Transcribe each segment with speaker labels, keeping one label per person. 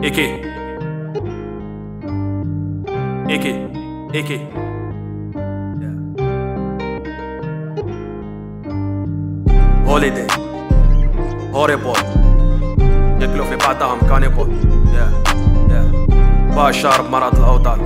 Speaker 1: Iki. Holiday. Horrible. ياكلوا في بعضهم كانيبال. بشار بمرض الأوطان.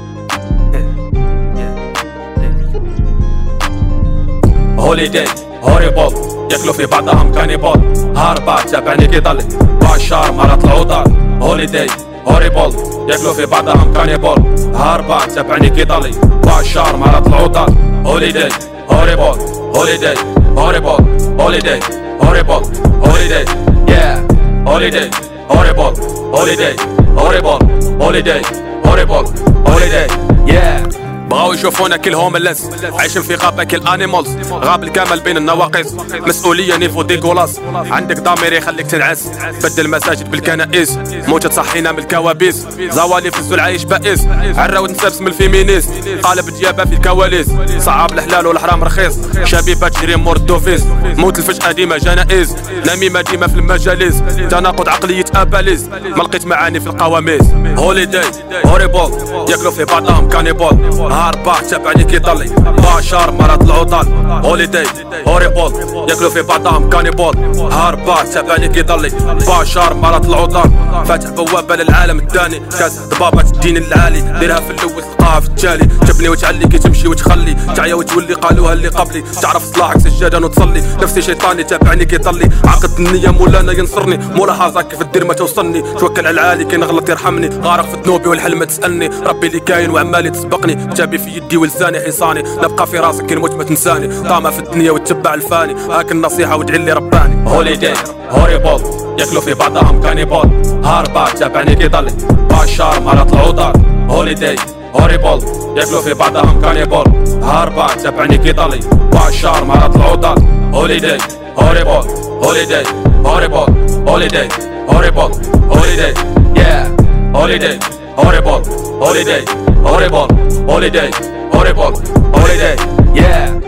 Speaker 1: Holiday. Horrible. ياكلوا في بعضهم كانيبال. هاربات تابعني كيضلي. بشار مرض الأوطان. Holiday. Horrible. ياكلوا في بعضهم كانيبال. هاربات تابعني كيضلي. بشار مرض الأوطان. Holiday. Horrible. Holiday. Horrible. Holiday. Horrible. Holiday. Yeah. Holiday. Horrible. Holiday. Horrible. Holiday. Horrible. Holiday. Yeah. بغاو يشوفونا كلهم اللز عايشين في غابة كالانيمالز. غاب الكمال بين النواقص، مسؤولية نيفو ديكولاس. عندك ضمير يخليك تنعس، بدل المساجد بالكنائس. موت تصحينا من الكوابيس، زوالي في الزول عايش بائس. عراود نسابس من الفيمينيست، قالب ديابة في الكواليس. صعاب الحلال والحرام رخيص، شبيبة تجري مور الدوفيس. موت الفجأة ديما جنائز، نميمة ديما في المجالس. تناقض عقلية اباليز، ما لقيت معاني في القواميس. هوليداي هوريبل، ياكلوا في بعضهم كانيبال. هاربات تابعني كيضلي، بشار مرض العوطان. هوليداي هوريبل، ياكلوا في بعضهم كانيبال. هاربات تابعني كيضلي، بشار مرض العوطان. فاتح بوابة للعالم الثاني، كاس ضبابة الدين العالي. ديرها في الاول تلقاها في التالي، تبني وتعلي كي تمشي وتخلي. تعيا وتولي قالوها اللي قبلي، تعرف صلاحك سجادة وتصلي. نفسي شيطاني تابعني كيضلي، عقد النية مولانا ينصرني. ملاحظة كيف الدير ما توصلني، توكل على العالي كي نغلط يرحمني. غارق في ذنوبي والحلم تسألني، ربي اللي كاين وعمالي تسبقني. كتابي في يدي ولساني حصاني، نبقى في راسك كي نموت ما تنساني. طامة في الدنيا وتتبع الفاني، هاك النصيحة وادعي اللي رباني. هوليداي هوريبل، ياكلوا في بعضهم كانيبال. هاربات تابعني كيضلي، بشار مرض العوطان. هوليداي هوريبل، ياكلوا في بعضهم كانيبال. هاربات تابعني كيضلي، بشار مرض العوطان. هوليداي هوريبل. Holiday, horrible, holiday, horrible, holiday, yeah, holiday, horrible, holiday, horrible, holiday, horrible, holiday, yeah.